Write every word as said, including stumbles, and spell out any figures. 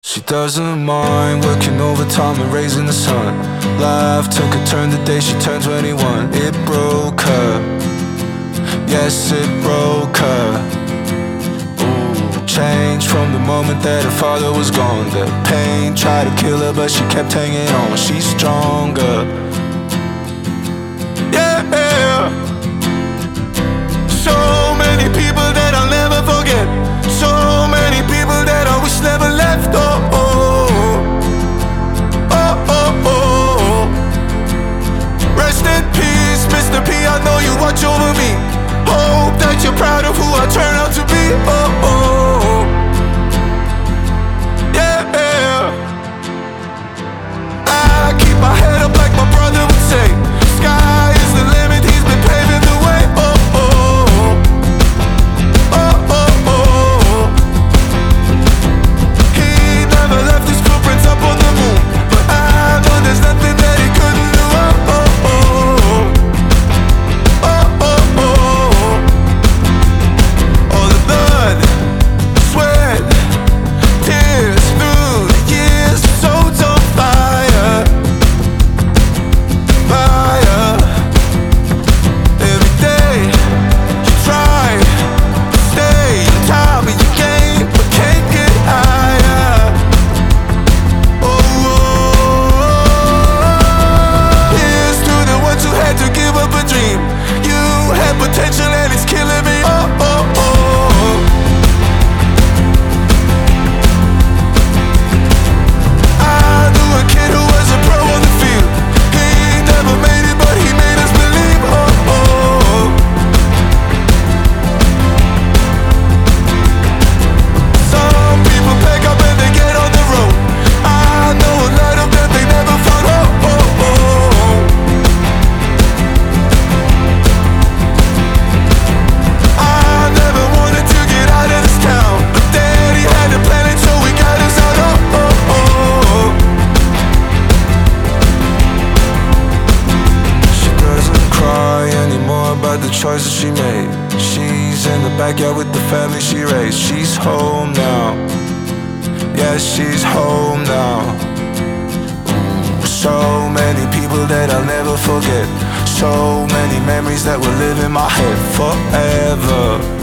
She doesn't mind working overtime and raising the son. Life took a turn the day she turned twenty-one. It broke her, yes it broke her. Ooh, changed from the moment that her father was gone. The pain tried to kill her but she kept hanging on. She's stronger, yeah. So many people that I'll never forget. So many people that I wish never left. Oh, oh, oh, oh, oh. Rest in peace, Mister P, I know you watch over me. Hope that you're proud of who I turn out to be. Oh, oh, yeah. I keep my head up like my brother would say. Sky is the limit, he's been paving the way. Oh, oh, oh, oh, oh. He never left his footprints up on the moon, but I know there's nothing that he couldn't do. Oh, oh, oh, oh, oh, oh. All the blood, sweat, tears through the years, souls on fire, fire. Every day you try to stay on top of your game, but can't get higher. Oh, oh, oh. Here's to the ones who had to give up a dream. You had potential and it's killing me. Oh, oh, oh. I knew a kid who was a pro on the field. He never made it, but he made us believe. Oh, oh. Some people pack up and they get on the road. I know a lot of them, they never found hope. Oh, oh. I never wanted to get out of this town, but Daddy had a plan and so we got us out. Oh, oh, oh. She doesn't cry anymore about the choices she made. She's in the backyard with the family she raised. She's home now, yes, she's home now. Ooh, so many people that I'll never forget. So many memories that will live in my head forever.